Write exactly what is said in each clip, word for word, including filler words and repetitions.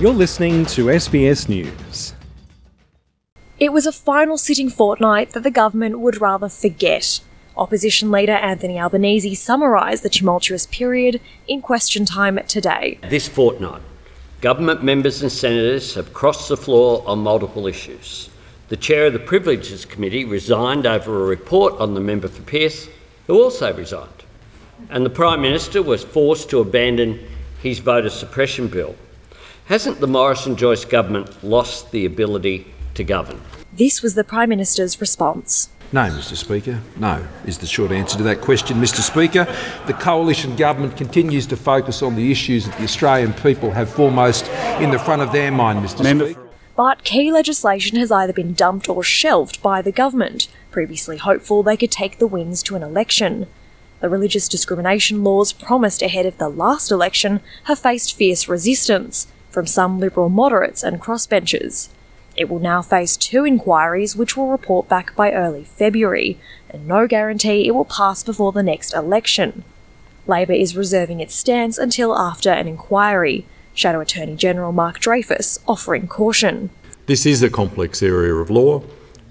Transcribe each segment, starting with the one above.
You're listening to S B S News. It was a final sitting fortnight that the government would rather forget. Opposition leader Anthony Albanese summarised the tumultuous period in question time today. This fortnight, government members and senators have crossed the floor on multiple issues. The chair of the Privileges Committee resigned over a report on the member for Pearce, who also resigned. And the Prime Minister was forced to abandon his voter suppression bill. Hasn't the Morrison-Joyce government lost the ability to govern? This was the Prime Minister's response. No, Mr Speaker, no, is the short answer to that question, Mr Speaker. The coalition government continues to focus on the issues that the Australian people have foremost in the front of their mind, Mr Member. Speaker. But key legislation has either been dumped or shelved by the government, previously hopeful they could take the wins to an election. The religious discrimination laws promised ahead of the last election have faced fierce resistance from some Liberal moderates and crossbenchers. It will now face two inquiries which will report back by early February, and no guarantee it will pass before the next election. Labor is reserving its stance until after an inquiry, Shadow Attorney General Mark Dreyfus offering caution. This is a complex area of law,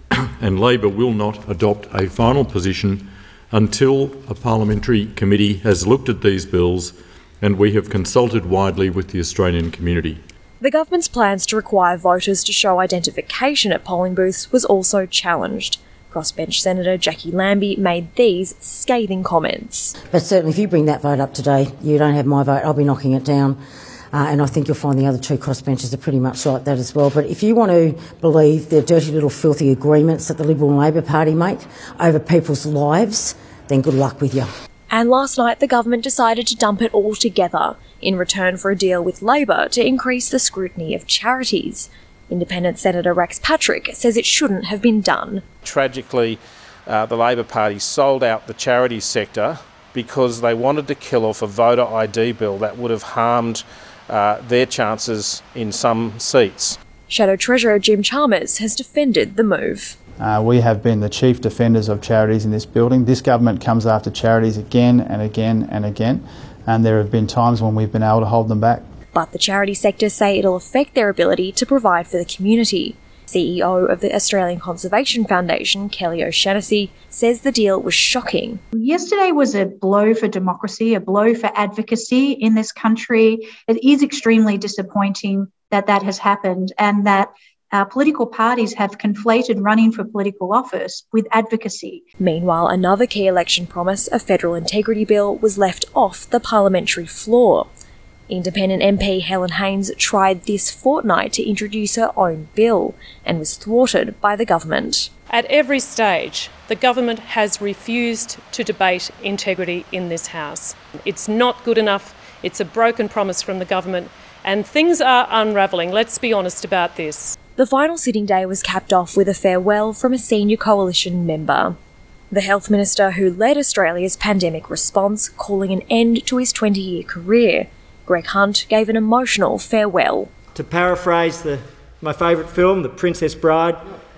and Labor will not adopt a final position until a parliamentary committee has looked at these bills and we have consulted widely with the Australian community. The government's plans to require voters to show identification at polling booths was also challenged. Crossbench Senator Jackie Lambie made these scathing comments. But certainly if you bring that vote up today, you don't have my vote, I'll be knocking it down. Uh, and I think you'll find the other two crossbenchers are pretty much like that as well. But if you want to believe the dirty little filthy agreements that the Liberal and Labor Party make over people's lives, then good luck with you. And last night the government decided to dump it all together in return for a deal with Labor to increase the scrutiny of charities. Independent Senator Rex Patrick says it shouldn't have been done. Tragically, uh, the Labor Party sold out the charities sector because they wanted to kill off a voter I D bill that would have harmed uh, their chances in some seats. Shadow Treasurer Jim Chalmers has defended the move. Uh, we have been the chief defenders of charities in this building. This government comes after charities again and again and again, and there have been times when we've been able to hold them back. But the charity sector say it'll affect their ability to provide for the community. C E O of the Australian Conservation Foundation, Kelly O'Shannessy, says the deal was shocking. Yesterday was a blow for democracy, a blow for advocacy in this country. It is extremely disappointing that that has happened and that our political parties have conflated running for political office with advocacy. Meanwhile, another key election promise, a federal integrity bill, was left off the parliamentary floor. Independent M P Helen Haines tried this fortnight to introduce her own bill and was thwarted by the government. At every stage, the government has refused to debate integrity in this House. It's not good enough, it's a broken promise from the government, and things are unravelling. Let's be honest about this. The final sitting day was capped off with a farewell from a senior coalition member. The health minister who led Australia's pandemic response, calling an end to his twenty-year career, Greg Hunt, gave an emotional farewell. To paraphrase the, my favourite film, The Princess Bride,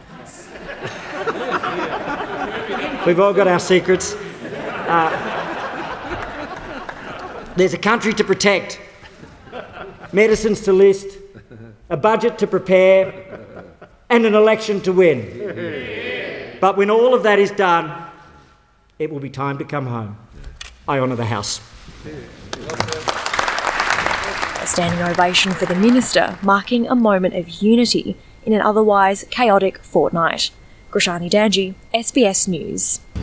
we've all got our secrets. Uh, there's a country to protect, medicines to list, a budget to prepare, and an election to win. But when all of that is done, it will be time to come home. I honour the House. A standing ovation for the minister, marking a moment of unity in an otherwise chaotic fortnight. Grishani Danji, S B S News.